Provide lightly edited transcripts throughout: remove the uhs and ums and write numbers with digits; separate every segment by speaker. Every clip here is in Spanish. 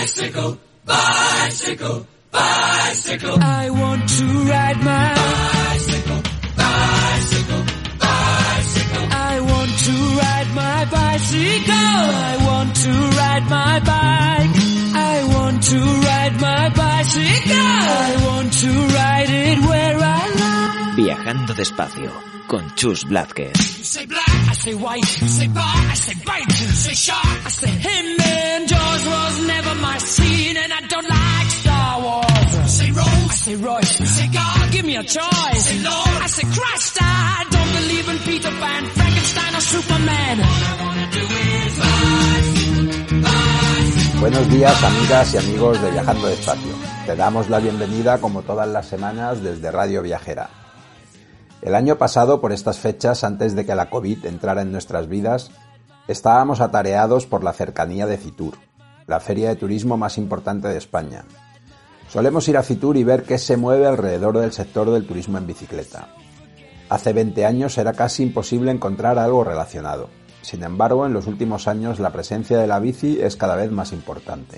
Speaker 1: Bicycle, bicycle, bicycle. I want to ride my bicycle, bicycle, bicycle. I want to ride my bicycle. I want to ride my bike. I want to ride my bicycle. I want to ride it where I like.
Speaker 2: Viajando despacio con Chus Blázquez.
Speaker 1: You say black, I say white. You say bar, I say bite. You say shark, I say him. And Jaws was never my scene, and I don't like Star Wars. You say Rose, I say Royce. You say God, give me a choice. Say Lord, I say Christ. I don't believe in Peter Pan, Frankenstein or Superman. All I wanna do is bicycle.
Speaker 3: Buenos días, amigas y amigos de Viajando Despacio. Te damos la bienvenida como todas las semanas desde Radio Viajera. El año pasado, por estas fechas, antes de que la COVID entrara en nuestras vidas, estábamos atareados por la cercanía de Fitur, la feria de turismo más importante de España. Solemos ir a Fitur y ver qué se mueve alrededor del sector del turismo en bicicleta. Hace 20 años era casi imposible encontrar algo relacionado. Sin embargo, en los últimos años la presencia de la bici es cada vez más importante.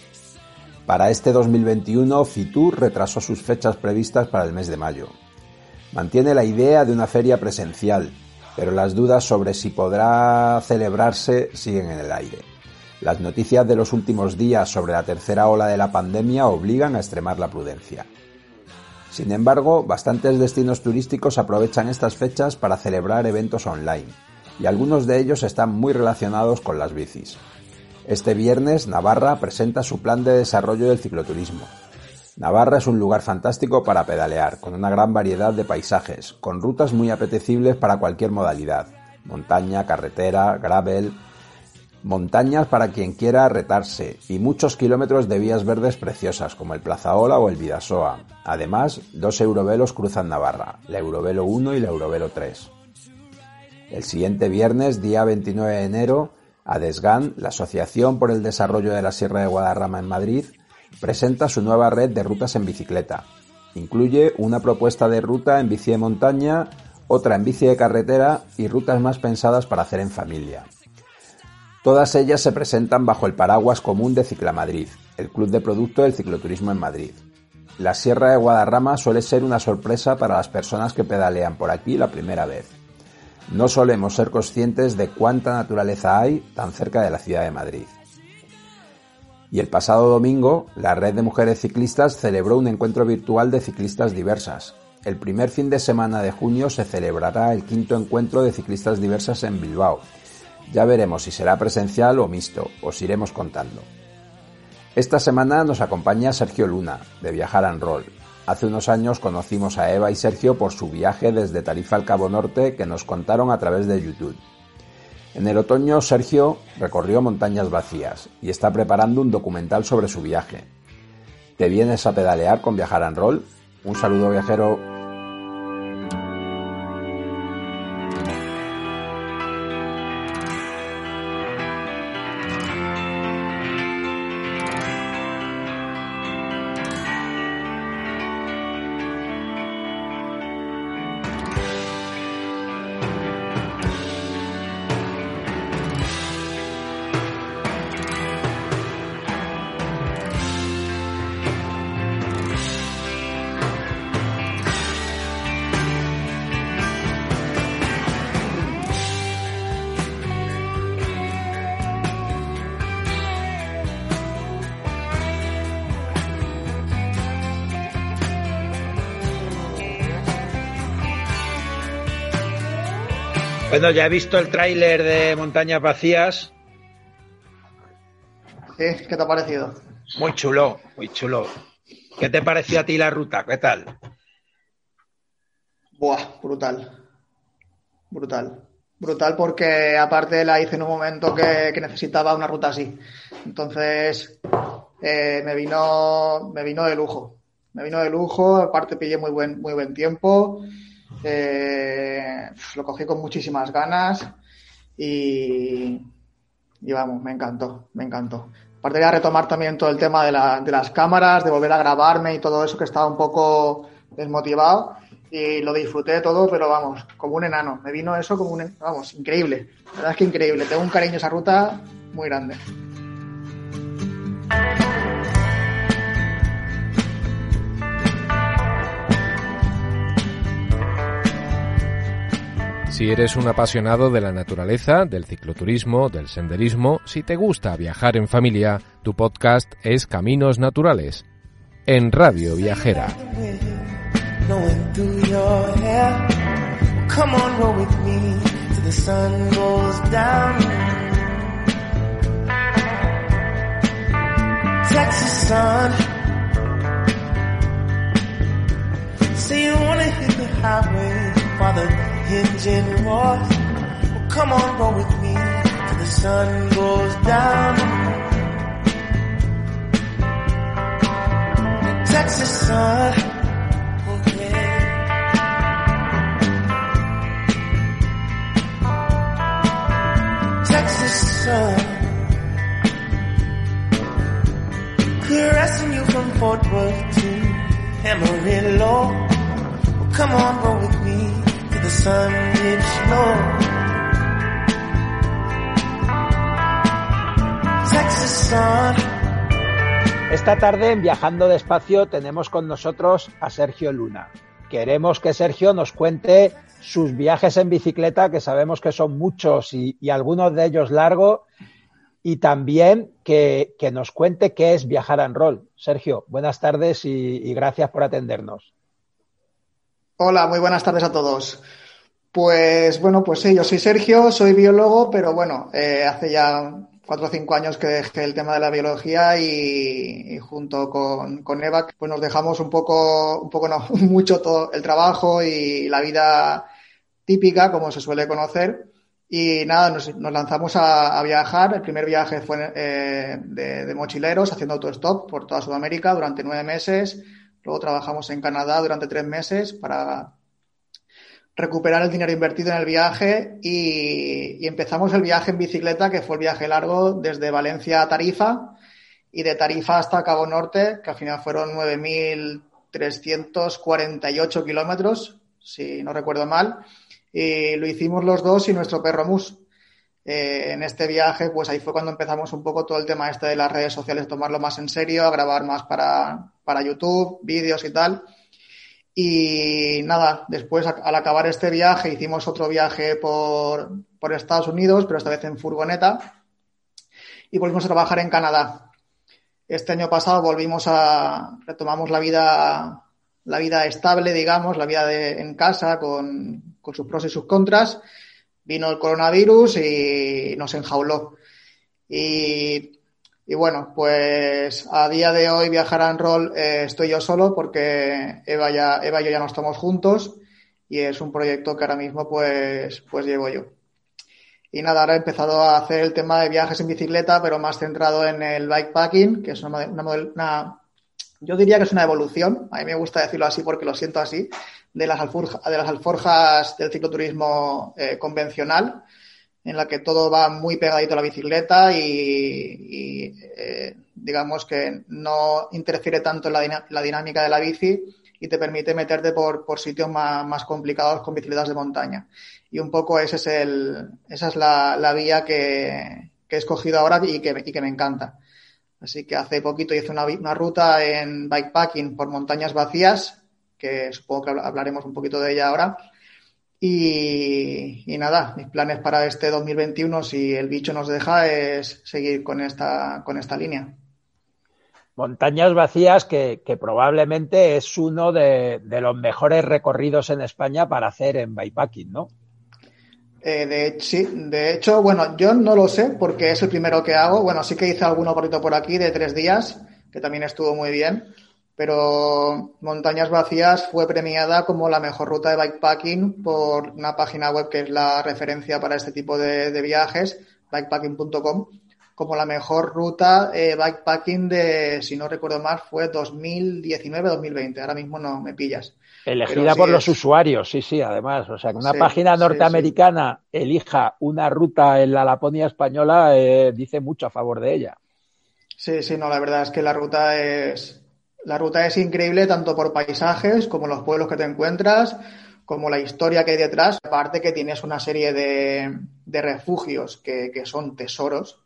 Speaker 3: Para este 2021, Fitur retrasó sus fechas previstas para el mes de mayo. Mantiene la idea de una feria presencial, pero las dudas sobre si podrá celebrarse siguen en el aire. Las noticias de los últimos días sobre la tercera ola de la pandemia obligan a extremar la prudencia. Sin embargo, bastantes destinos turísticos aprovechan estas fechas para celebrar eventos online, y algunos de ellos están muy relacionados con las bicis. Este viernes, Navarra presenta su plan de desarrollo del cicloturismo. Navarra es un lugar fantástico para pedalear, con una gran variedad de paisajes, con rutas muy apetecibles para cualquier modalidad: montaña, carretera, gravel, montañas para quien quiera retarse y muchos kilómetros de vías verdes preciosas como el Plazaola o el Bidasoa. Además, 2 eurovelos cruzan Navarra, la Eurovelo 1 y la Eurovelo 3. El siguiente viernes, día 29 de enero, ADESGAN, la Asociación por el Desarrollo de la Sierra de Guadarrama en Madrid, presenta su nueva red de rutas en bicicleta. Incluye una propuesta de ruta en bici de montaña, otra en bici de carretera y rutas más pensadas para hacer en familia. Todas ellas se presentan bajo el paraguas común de Ciclamadrid, el club de producto del cicloturismo en Madrid. La Sierra de Guadarrama suele ser una sorpresa para las personas que pedalean por aquí la primera vez. No solemos ser conscientes de cuánta naturaleza hay tan cerca de la ciudad de Madrid. Y el pasado domingo, la Red de Mujeres Ciclistas celebró un encuentro virtual de ciclistas diversas. El primer fin de semana de junio se celebrará el 5º encuentro de ciclistas diversas en Bilbao. Ya veremos si será presencial o mixto, os iremos contando. Esta semana nos acompaña Sergio Luna, de Viajar and Roll. Hace unos años conocimos a Eva y Sergio por su viaje desde Tarifa al Cabo Norte que nos contaron a través de YouTube. En el otoño, Sergio recorrió montañas vacías y está preparando un documental sobre su viaje. ¿Te vienes a pedalear con Viajar and Roll? Un saludo, viajero.
Speaker 4: Bueno, ya he visto el tráiler de Montañas Vacías.
Speaker 5: Sí, ¿qué te ha parecido?
Speaker 4: Muy chulo, muy chulo. ¿Qué te pareció a ti la ruta? ¿Qué tal?
Speaker 5: Buah, brutal. Brutal porque aparte la hice en un momento que necesitaba una ruta así. Entonces me vino de lujo. Aparte pillé muy buen tiempo. Lo cogí con muchísimas ganas y vamos, me encantó. Aparte de retomar también todo el tema de las cámaras, de volver a grabarme y todo eso, que estaba un poco desmotivado, y lo disfruté todo, pero vamos, como un enano. Me vino eso como vamos, increíble. La verdad es que increíble. Tengo un cariño a esa ruta muy grande.
Speaker 6: Si eres un apasionado de la naturaleza, del cicloturismo, del senderismo, si te gusta viajar en familia, tu podcast es Caminos Naturales, en Radio Viajera.
Speaker 1: Engine roars. Well, come on, roll with me till the sun goes down. The Texas sun, oh yeah. Texas sun, caressing you from Fort Worth to Amarillo. Well, come on, roll with me. The sun dips low. Texas sun.
Speaker 3: Esta tarde en Viajando Despacio tenemos con nosotros a Sergio Luna. Queremos que Sergio nos cuente sus viajes en bicicleta, que sabemos que son muchos y algunos de ellos largos, y también que nos cuente qué es viajar en rol. Sergio, buenas tardes y gracias por atendernos.
Speaker 5: Hola, muy buenas tardes a todos. Pues bueno, pues sí, yo soy Sergio, soy biólogo, pero bueno, hace ya 4 o 5 años que dejé el tema de la biología y junto con Eva, pues nos dejamos un poco no, mucho todo el trabajo y la vida típica, como se suele conocer, y nada, nos lanzamos a viajar. El primer viaje fue de mochileros, haciendo autostop por toda Sudamérica durante 9 meses. Luego trabajamos en Canadá durante 3 meses para recuperar el dinero invertido en el viaje y empezamos el viaje en bicicleta, que fue el viaje largo desde Valencia a Tarifa y de Tarifa hasta Cabo Norte, que al final fueron 9.348 kilómetros, si no recuerdo mal, y lo hicimos los dos y nuestro perro Mus. En este viaje, pues ahí fue cuando empezamos un poco todo el tema de las redes sociales, tomarlo más en serio, a grabar más para YouTube, vídeos y tal. Y nada, después al acabar este viaje hicimos otro viaje por Estados Unidos, pero esta vez en furgoneta, y volvimos a trabajar en Canadá. Este año pasado retomamos la vida estable, digamos, la vida en casa con sus pros y sus contras. Vino el coronavirus y nos enjauló. Y bueno, pues a día de hoy viajar en rol estoy yo solo porque Eva y yo ya no estamos juntos y es un proyecto que ahora mismo pues llevo yo. Y nada, ahora he empezado a hacer el tema de viajes en bicicleta, pero más centrado en el bikepacking, que es yo diría que es una evolución. A mí me gusta decirlo así porque lo siento así, de las alforjas del cicloturismo convencional, en la que todo va muy pegadito a la bicicleta y digamos que no interfiere tanto en la dinámica de la bici y te permite meterte por sitios más complicados con bicicletas de montaña. Y un poco esa es la vía que he escogido ahora y que me encanta. Así que hace poquito hice una ruta en bikepacking por montañas vacías, que supongo que hablaremos un poquito de ella ahora. Y nada, mis planes para este 2021, si el bicho nos deja, es seguir con esta línea.
Speaker 3: Montañas vacías que probablemente es uno de los mejores recorridos en España para hacer en bikepacking, ¿no?
Speaker 5: Sí, de hecho, bueno, yo no lo sé porque es el primero que hago. Bueno, sí que hice alguno por aquí de 3 días, que también estuvo muy bien. Pero Montañas Vacías fue premiada como la mejor ruta de bikepacking por una página web que es la referencia para este tipo de viajes, bikepacking.com, como la mejor ruta bikepacking si no recuerdo mal, fue 2019-2020. Ahora mismo no me pillas.
Speaker 3: Elegida por los usuarios, sí, además. O sea, que una página norteamericana elija una ruta en la Laponia española dice mucho a favor de ella.
Speaker 5: Sí, no, la verdad es que la ruta es increíble tanto por paisajes como los pueblos que te encuentras, como la historia que hay detrás. Aparte que tienes una serie de refugios que son tesoros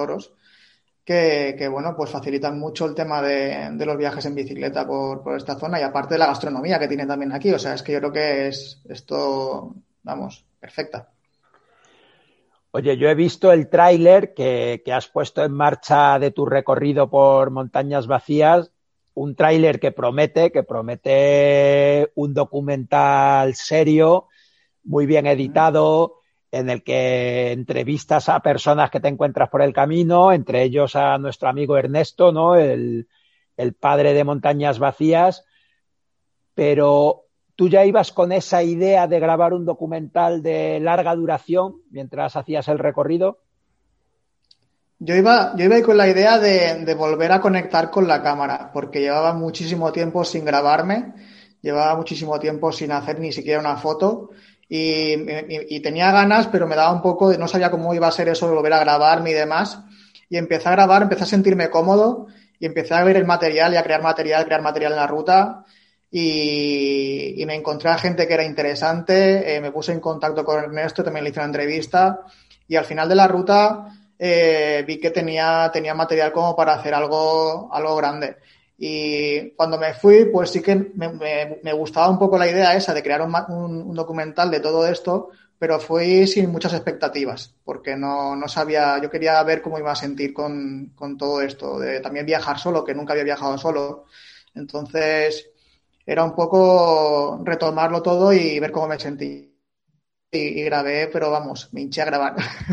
Speaker 5: que bueno, pues facilitan mucho el tema de los viajes en bicicleta por esta zona y aparte de la gastronomía que tiene también aquí. O sea, es que yo creo que es esto, vamos, perfecta.
Speaker 4: Oye, yo he visto el tráiler que has puesto en marcha de tu recorrido por Montañas Vacías, un tráiler que promete un documental serio, muy bien editado, en el que entrevistas a personas que te encuentras por el camino, entre ellos a nuestro amigo Ernesto, ¿no? El padre de Montañas Vacías, pero ¿tú ya ibas con esa idea de grabar un documental de larga duración mientras hacías el recorrido?
Speaker 5: Yo iba ahí con la idea de volver a conectar con la cámara, porque llevaba muchísimo tiempo sin grabarme, llevaba muchísimo tiempo sin hacer ni siquiera una foto y tenía ganas, pero me daba un poco, no sabía cómo iba a ser eso de volver a grabarme y demás. Y empecé a grabar, empecé a sentirme cómodo y empecé a ver el material y a crear material en la ruta. Y me encontré a gente que era interesante, me puse en contacto con Ernesto, también le hice una entrevista y al final de la ruta vi que tenía material como para hacer algo grande. Y cuando me fui, pues sí que me gustaba un poco la idea esa de crear un documental de todo esto, pero fui sin muchas expectativas, porque no sabía, yo quería ver cómo iba a sentir con todo esto, de también viajar solo, que nunca había viajado solo. Entonces era un poco retomarlo todo y ver cómo me sentí. Y grabé, pero vamos, me hinché a grabar.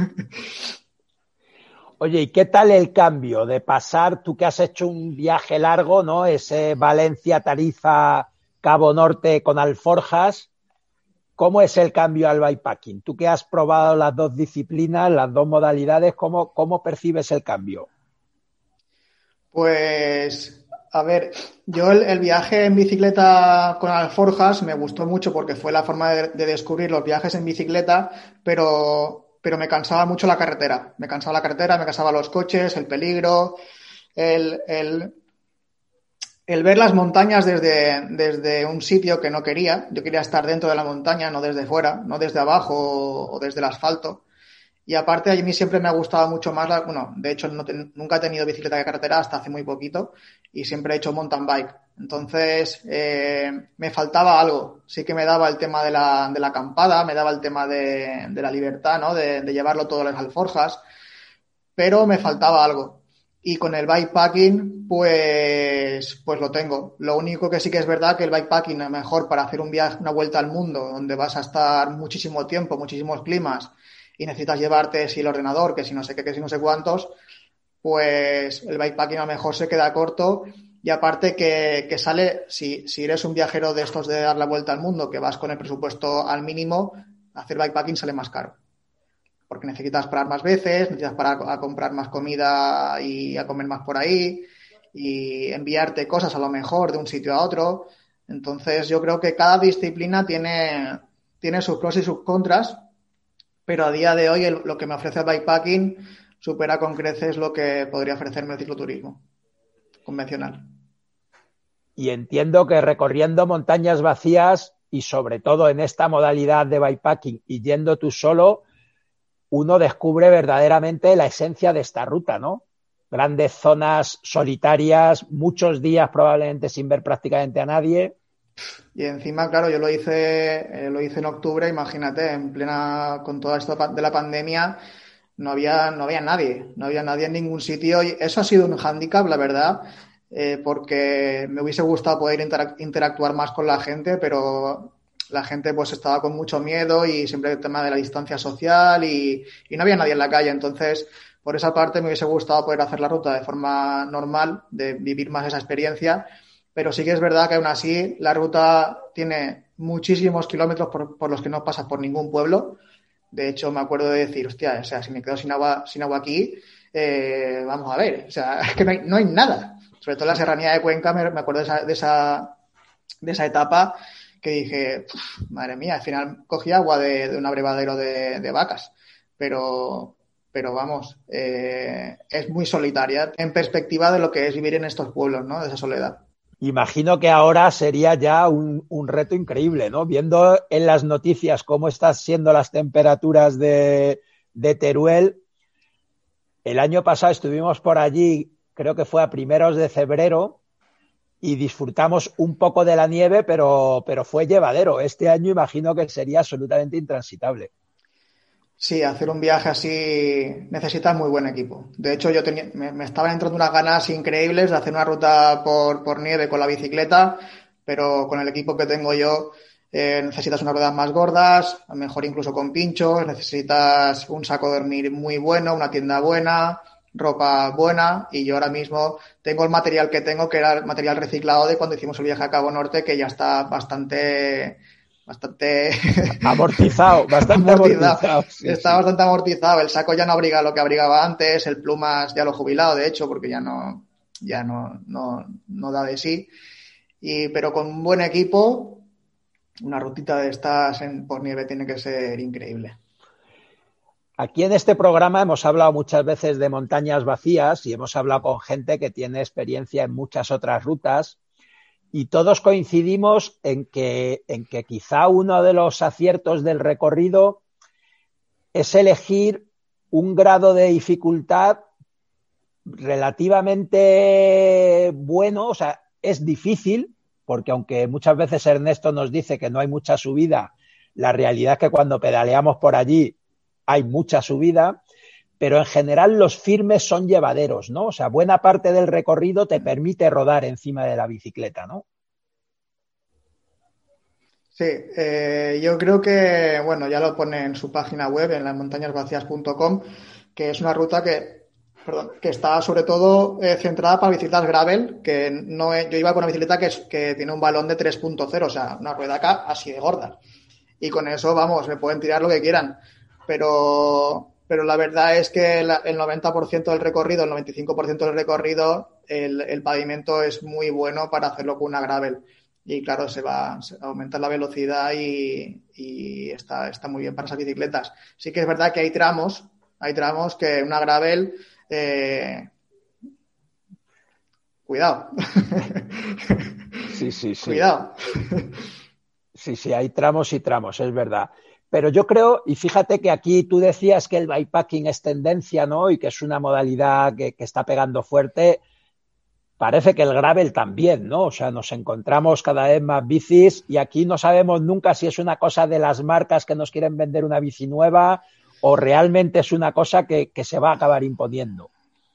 Speaker 4: Oye, ¿y qué tal el cambio de pasar, tú que has hecho un viaje largo, ¿no? Ese Valencia, Tarifa, Cabo Norte con alforjas, ¿cómo es el cambio al bikepacking? Tú que has probado las dos disciplinas, las dos modalidades, ¿cómo percibes el cambio?
Speaker 5: Pues, a ver, yo el viaje en bicicleta con alforjas me gustó mucho porque fue la forma de descubrir los viajes en bicicleta, pero me cansaba mucho la carretera. Me cansaba los coches, el peligro, el ver las montañas desde un sitio que no quería. Yo quería estar dentro de la montaña, no desde fuera, no desde abajo o desde el asfalto. Y aparte, a mí siempre me ha gustado mucho más, de hecho, nunca he tenido bicicleta de carretera hasta hace muy poquito y siempre he hecho mountain bike. Entonces, me faltaba algo. Sí que me daba el tema de la acampada, me daba el tema de la libertad, ¿no? De llevarlo todo a las alforjas, pero me faltaba algo. Y con el bikepacking, pues lo tengo. Lo único que sí que es verdad que el bikepacking es mejor para hacer un viaje, una vuelta al mundo, donde vas a estar muchísimo tiempo, muchísimos climas, y necesitas llevarte si el ordenador, que si no sé qué, que si no sé cuántos, pues el bikepacking a lo mejor se queda corto. Y aparte que sale, si eres un viajero de estos de dar la vuelta al mundo, que vas con el presupuesto al mínimo, hacer bikepacking sale más caro. Porque necesitas parar más veces, necesitas parar a comprar más comida y a comer más por ahí y enviarte cosas a lo mejor de un sitio a otro. Entonces yo creo que cada disciplina tiene sus pros y sus contras, pero a día de hoy lo que me ofrece el bikepacking supera con creces lo que podría ofrecerme el cicloturismo convencional.
Speaker 4: Y entiendo que recorriendo montañas vacías y sobre todo en esta modalidad de bikepacking y yendo tú solo, uno descubre verdaderamente la esencia de esta ruta, ¿no? Grandes zonas solitarias, muchos días probablemente sin ver prácticamente a nadie.
Speaker 5: Y encima, claro, yo lo hice en octubre, imagínate, con todo esto de la pandemia, no había nadie en ningún sitio y eso ha sido un hándicap, la verdad, porque me hubiese gustado poder interactuar más con la gente, pero la gente pues estaba con mucho miedo y siempre el tema de la distancia social y no había nadie en la calle. Entonces, por esa parte me hubiese gustado poder hacer la ruta de forma normal, de vivir más esa experiencia, pero sí que es verdad que aún así la ruta tiene muchísimos kilómetros por los que no pasas por ningún pueblo. De hecho, me acuerdo de decir, hostia, o sea, si me quedo sin agua aquí, vamos a ver, o sea, es que no hay nada. Sobre todo en la serranía de Cuenca, me acuerdo de esa etapa que dije, madre mía, al final cogí agua de un abrevadero de vacas, pero vamos, es muy solitaria en perspectiva de lo que es vivir en estos pueblos, ¿no? De esa soledad.
Speaker 4: Imagino que ahora sería ya un reto increíble, ¿no? Viendo en las noticias cómo están siendo las temperaturas de Teruel. El año pasado estuvimos por allí, creo que fue a primeros de febrero, y disfrutamos un poco de la nieve, pero fue llevadero. Este año imagino que sería absolutamente intransitable.
Speaker 5: Sí, hacer un viaje así necesitas muy buen equipo. De hecho, me estaban entrando unas ganas increíbles de hacer una ruta por nieve con la bicicleta, pero con el equipo que tengo yo necesitas unas ruedas más gordas, a lo mejor incluso con pinchos, necesitas un saco de dormir muy bueno, una tienda buena, ropa buena, y yo ahora mismo tengo el material que tengo, que era el material reciclado de cuando hicimos el viaje a Cabo Norte, que ya está bastante
Speaker 4: amortizado, bastante amortizado. Sí,
Speaker 5: está bastante amortizado. El saco ya no abriga lo que abrigaba antes, el plumas ya lo he jubilado, de hecho, porque ya no da de sí. Pero con un buen equipo, una rutita de estas por nieve tiene que ser increíble.
Speaker 4: Aquí en este programa hemos hablado muchas veces de montañas vacías y hemos hablado con gente que tiene experiencia en muchas otras rutas. Y todos coincidimos en que quizá uno de los aciertos del recorrido es elegir un grado de dificultad relativamente bueno. O sea, es difícil, porque aunque muchas veces Ernesto nos dice que no hay mucha subida, la realidad es que cuando pedaleamos por allí hay mucha subida. Pero en general los firmes son llevaderos, ¿no? O sea, buena parte del recorrido te permite rodar encima de la bicicleta, ¿no?
Speaker 5: Sí, yo creo que, bueno, ya lo pone en su página web, en lasmontañasvacías.com, que es una ruta que está sobre todo centrada para bicicletas gravel, que no yo iba con una bicicleta que tiene un balón de 3.0, o sea, una rueda acá así de gorda. Y con eso, vamos, me pueden tirar lo que quieran. Pero la verdad es que el 90% del recorrido, el 95% del recorrido, el pavimento es muy bueno para hacerlo con una gravel. Y claro, se aumenta la velocidad y está muy bien para esas bicicletas. Sí que es verdad que hay tramos que una gravel, cuidado.
Speaker 4: Sí.
Speaker 5: Cuidado.
Speaker 4: Sí, hay tramos y tramos, es verdad. Pero yo creo, y fíjate que aquí tú decías que el bikepacking es tendencia, ¿no? Y que es una modalidad que está pegando fuerte. Parece que el gravel también, ¿no? O sea, nos encontramos cada vez más bicis y aquí no sabemos nunca si es una cosa de las marcas que nos quieren vender una bici nueva o realmente es una cosa que se va a acabar imponiendo.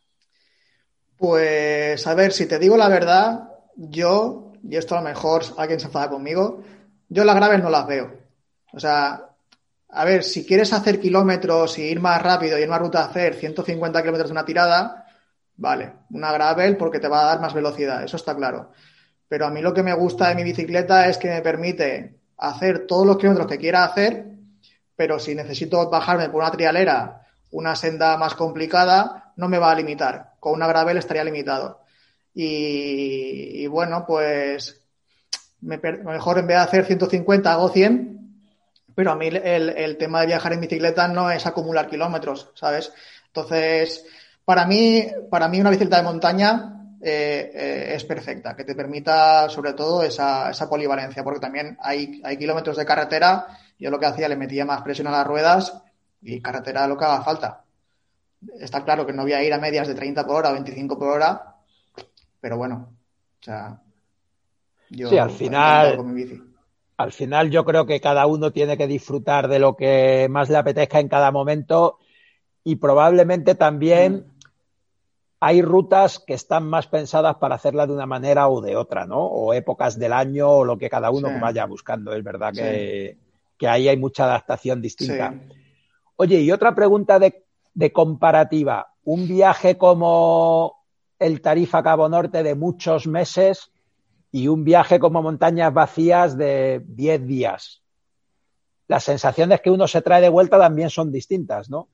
Speaker 5: Pues, a ver, si te digo la verdad, yo, y esto a lo mejor alguien se enfada conmigo, yo las gravel no las veo. O sea, a ver, si quieres hacer kilómetros y ir más rápido y en una ruta hacer 150 kilómetros de una tirada, vale, una gravel porque te va a dar más velocidad, eso está claro. Pero a mí lo que me gusta de mi bicicleta es que me permite hacer todos los kilómetros que quiera hacer, pero si necesito bajarme por una trialera, una senda más complicada, no me va a limitar. Con una gravel estaría limitado. Y bueno, pues mejor en vez de hacer 150 hago 100, pero a mí el tema de viajar en bicicleta no es acumular kilómetros, ¿sabes? Entonces, para mí una bicicleta de montaña es perfecta, que te permita sobre todo esa polivalencia, porque también hay kilómetros de carretera. Yo lo que hacía, le metía más presión a las ruedas y carretera lo que haga falta. Está claro que no voy a ir a medias de 30 por hora o 25 por hora, pero bueno, o sea, yo
Speaker 4: sí, al final
Speaker 5: con mi bici.
Speaker 4: Al final yo creo que cada uno tiene que disfrutar de lo que más le apetezca en cada momento y probablemente también hay rutas que están más pensadas para hacerla de una manera o de otra, ¿no? O épocas del año o lo que cada uno vaya buscando. Es verdad que ahí hay mucha adaptación distinta. Sí. Oye, y otra pregunta de comparativa. Un viaje como el Tarifa Cabo Norte de muchos meses y un viaje como Montañas Vacías de 10 días. Las sensaciones que uno se trae de vuelta también son distintas, ¿no?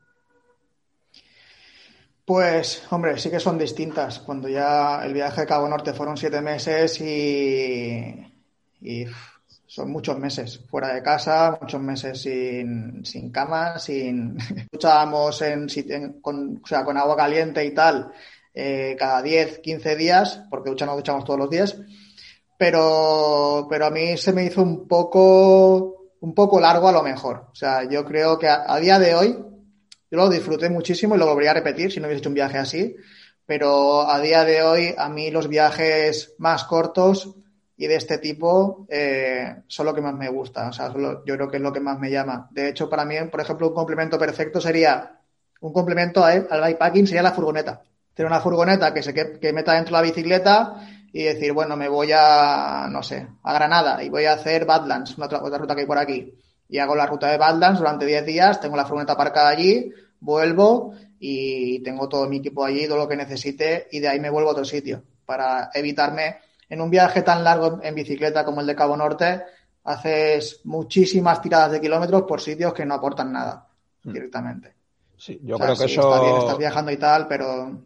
Speaker 5: Pues, hombre, sí que son distintas. Cuando ya el viaje a Cabo Norte fueron 7 meses y son muchos meses fuera de casa, muchos meses sin cama, duchábamos con agua caliente y tal, cada 10, 15 días, porque nos duchamos todos los días. Pero a mí se me hizo un poco largo a lo mejor. O sea, yo creo que a día de hoy yo lo disfruté muchísimo y lo volvería a repetir si no hubiese hecho un viaje así. Pero a día de hoy a mí los viajes más cortos y de este tipo son lo que más me gusta. O sea, yo creo que es lo que más me llama. De hecho, para mí, por ejemplo, un complemento perfecto sería, un complemento al bikepacking sería la furgoneta. Tener una furgoneta que meta dentro la bicicleta y decir, bueno, me voy a, no sé, a Granada y voy a hacer Badlands, otra ruta que hay por aquí. Y hago la ruta de Badlands durante 10 días, tengo la furgoneta aparcada allí, vuelvo y tengo todo mi equipo allí, todo lo que necesite, y de ahí me vuelvo a otro sitio para evitarme. En un viaje tan largo en bicicleta como el de Cabo Norte, haces muchísimas tiradas de kilómetros por sitios que no aportan nada directamente.
Speaker 4: Sí, yo creo que eso
Speaker 5: está bien, estás viajando y tal, pero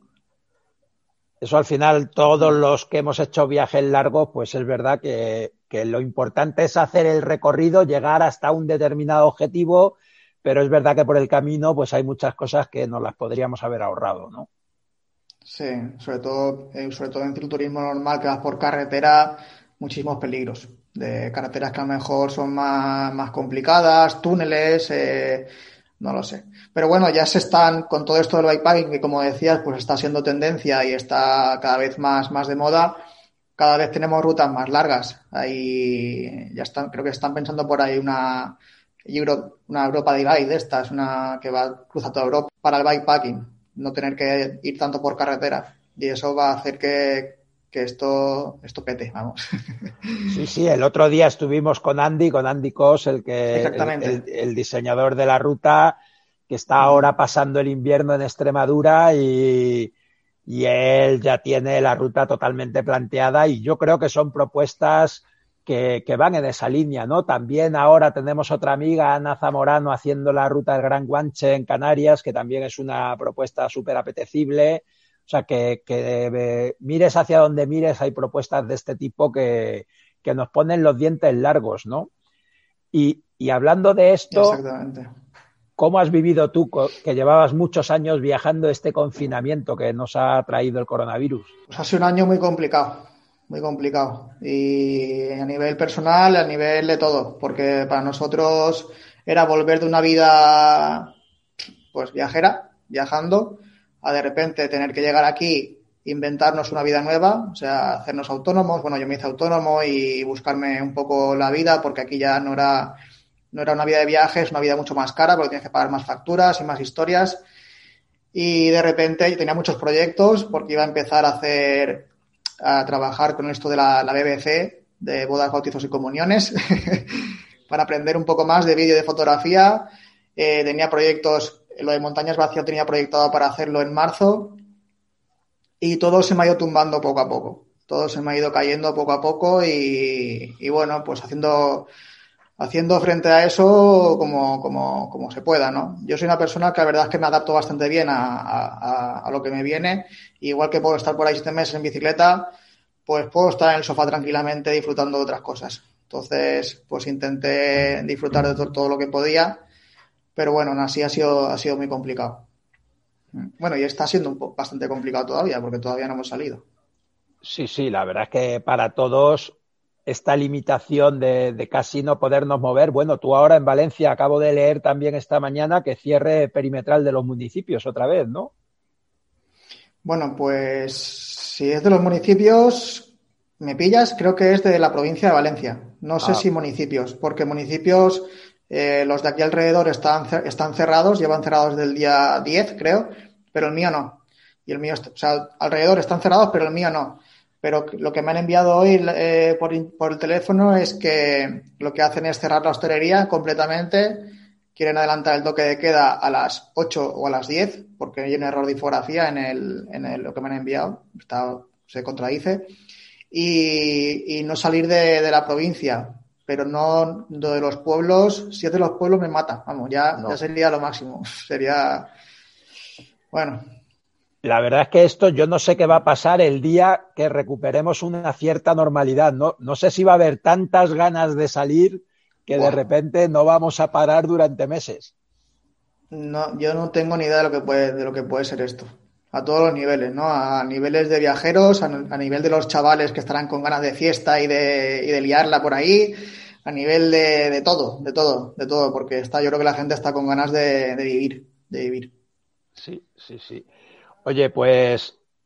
Speaker 4: eso al final, todos los que hemos hecho viajes largos, pues es verdad que lo importante es hacer el recorrido, llegar hasta un determinado objetivo, pero es verdad que por el camino pues hay muchas cosas que nos las podríamos haber ahorrado, ¿no?
Speaker 5: Sí, sobre todo en cicloturismo normal que vas por carretera, muchísimos peligros. De carreteras que a lo mejor son más complicadas, túneles, no lo sé. Pero bueno, ya se están, con todo esto del bikepacking, que como decías, pues está siendo tendencia y está cada vez más de moda, cada vez tenemos rutas más largas. Ahí ya están, creo que están pensando por ahí una Europa Divide de estas, una que cruza toda Europa para el bikepacking, no tener que ir tanto por carretera. Y eso va a hacer que esto pete, vamos.
Speaker 4: Sí, el otro día estuvimos con Andy Cos,
Speaker 5: Exactamente.
Speaker 4: el diseñador de la ruta, que está ahora pasando el invierno en Extremadura y él ya tiene la ruta totalmente planteada y yo creo que son propuestas que van en esa línea, ¿no? También ahora tenemos otra amiga, Ana Zamorano, haciendo la ruta del Gran Guanche en Canarias, que también es una propuesta súper apetecible. O sea, que mires hacia donde mires, hay propuestas de este tipo que nos ponen los dientes largos, ¿no? Y hablando de esto,
Speaker 5: exactamente,
Speaker 4: ¿cómo has vivido tú, que llevabas muchos años viajando, este confinamiento que nos ha traído el coronavirus?
Speaker 5: Pues ha sido un año muy complicado. Y a nivel personal, a nivel de todo, porque para nosotros era volver de una vida pues viajando, a de repente tener que llegar aquí, inventarnos una vida nueva, o sea, hacernos autónomos. Bueno, yo me hice autónomo y buscarme un poco la vida, porque aquí ya no era una vida de viajes, una vida mucho más cara, porque tienes que pagar más facturas y más historias. Y de repente tenía muchos proyectos, porque iba a empezar a trabajar con esto de la BBC, de bodas, bautizos y comuniones, para aprender un poco más de vídeo y de fotografía. Tenía proyectos, lo de Montañas Vacío tenía proyectado para hacerlo en marzo, y todo se me ha ido tumbando poco a poco. Todo se me ha ido cayendo poco a poco y bueno, pues haciendo frente a eso como se pueda, ¿no? Yo soy una persona que la verdad es que me adapto bastante bien a lo que me viene. Igual que puedo estar por ahí 7 meses en bicicleta, pues puedo estar en el sofá tranquilamente disfrutando de otras cosas. Entonces, pues intenté disfrutar de todo lo que podía, pero bueno, aún así ha sido muy complicado. Bueno, y está siendo bastante complicado todavía, porque todavía no hemos salido.
Speaker 4: Sí, la verdad es que para todos esta limitación de casi no podernos mover. Bueno, tú ahora en Valencia, acabo de leer también esta mañana que cierre perimetral de los municipios otra vez, ¿no?
Speaker 5: Bueno, pues si es de los municipios, me pillas, creo que es de la provincia de Valencia. No sé si municipios, porque municipios, los de aquí alrededor están cerrados, llevan cerrados desde el día 10, creo, pero el mío no. Y el mío, o sea, alrededor están cerrados, pero el mío no. Pero lo que me han enviado hoy por el teléfono es que lo que hacen es cerrar la hostelería completamente. Quieren adelantar el toque de queda a las 8 o a las 10, porque hay un error de infografía en lo que me han enviado. Se contradice. Y no salir de la provincia, pero no de los pueblos. Si es de los pueblos me mata. Vamos, ya sería lo máximo. Sería... Bueno...
Speaker 4: La verdad es que esto yo no sé qué va a pasar el día que recuperemos una cierta normalidad. No sé si va a haber tantas ganas de salir que de repente no vamos a parar durante meses.
Speaker 5: No, yo no tengo ni idea de lo que puede ser esto. A todos los niveles, ¿no? A niveles de viajeros, a nivel de los chavales que estarán con ganas de fiesta y de liarla por ahí, a nivel de todo, porque yo creo que la gente está con ganas de vivir.
Speaker 4: Sí. Oye, pues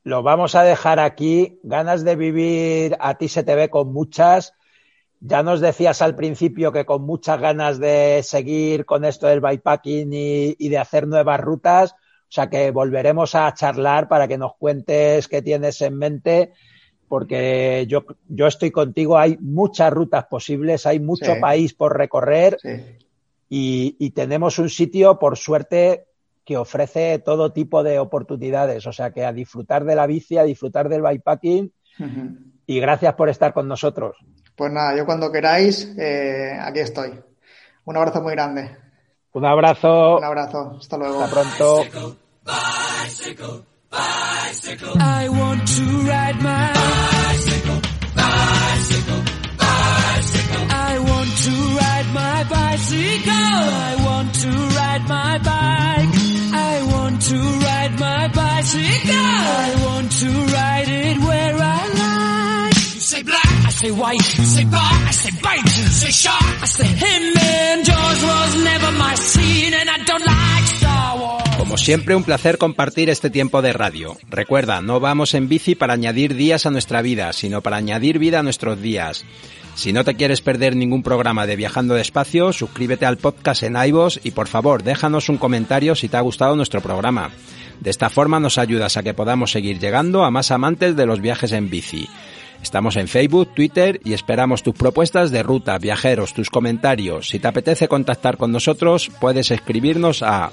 Speaker 4: lo vamos a dejar aquí. Ganas de vivir, a ti se te ve con muchas. Ya nos decías al principio que con muchas ganas de seguir con esto del bikepacking y de hacer nuevas rutas. O sea que volveremos a charlar para que nos cuentes qué tienes en mente, porque yo estoy contigo. Hay muchas rutas posibles, hay mucho país por recorrer y tenemos un sitio, por suerte, que ofrece todo tipo de oportunidades. O sea que a disfrutar de la bici, a disfrutar del bikepacking y gracias por estar con nosotros.
Speaker 5: Pues nada, yo cuando queráis, aquí estoy. Un abrazo muy grande.
Speaker 4: Un abrazo.
Speaker 5: Un abrazo. Hasta luego.
Speaker 4: Hasta pronto.
Speaker 1: Bicycle, bicycle. I want to ride my bicycle, bicycle, bicycle. I want to ride my bicycle. I want to ride my bike. I want to ride my bicycle. I want to ride it where I like. You say black, I say white. You say bar, I say bite. You say shark, I say him. And Jaws was never my scene, and I don't like Star Wars.
Speaker 3: Como siempre, un placer compartir este tiempo de radio. Recuerda, no vamos en bici para añadir días a nuestra vida, sino para añadir vida a nuestros días. Si no te quieres perder ningún programa de Viajando Despacio, suscríbete al podcast en iVoox y por favor, déjanos un comentario si te ha gustado nuestro programa. De esta forma nos ayudas a que podamos seguir llegando a más amantes de los viajes en bici. Estamos en Facebook, Twitter y esperamos tus propuestas de ruta, viajeros, tus comentarios. Si te apetece contactar con nosotros, puedes escribirnos a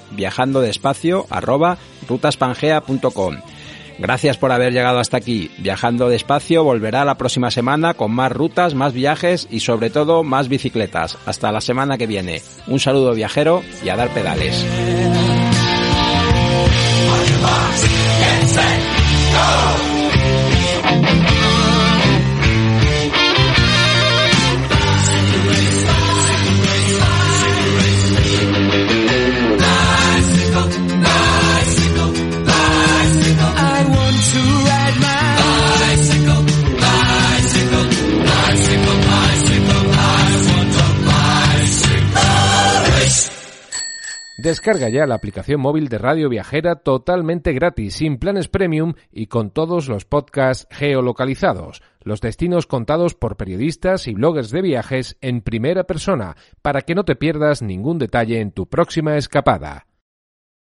Speaker 3: viajandodespacio@rutaspangea.com. Gracias por haber llegado hasta aquí. Viajando Despacio volverá la próxima semana con más rutas, más viajes y sobre todo más bicicletas. Hasta la semana que viene. Un saludo viajero y a dar pedales.
Speaker 6: Descarga ya la aplicación móvil de Radio Viajera totalmente gratis, sin planes premium y con todos los podcasts geolocalizados, los destinos contados por periodistas y bloggers de viajes en primera persona, para que no te pierdas ningún detalle en tu próxima escapada.